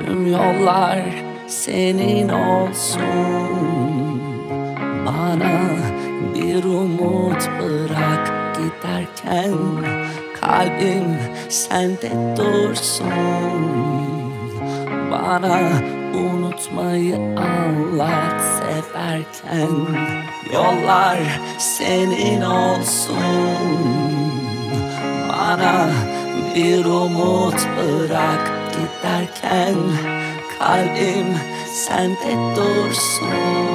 Tüm yollar senin olsun. Bana bir umut bırak giderken, kalbim sende dursun. Bana unutmayı anlat severken, yollar senin olsun. Bana bir umut bırak giderken, kalbim sende dursun.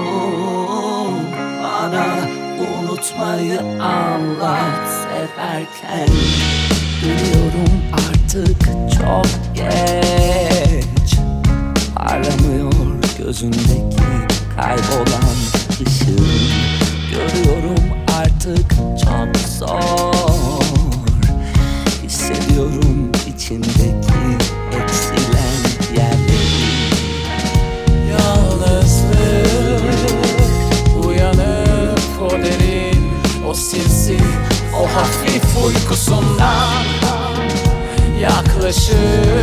Bana unutmayı anlat severken. Biliyorum artık çok geç, parlamıyor gözündeki kaybolan ışığın. Görüyorum artık çok zor, hissediyorum içimdeki eksilen yerleri. Yalnızlık uyanıp o derin, o sinsi, o hafif uykusundan yaklaşıp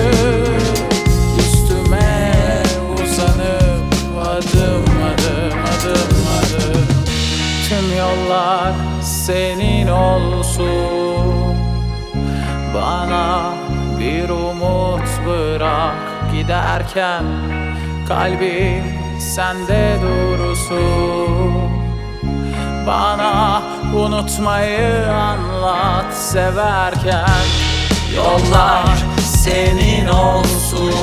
üstüme uzanıp adım adım adım adım. Tüm yollar senin olsun. Bana bir umut bırak giderken, kalbim sende dursun. Bana unutmayı anlat severken, Yollar senin olsun.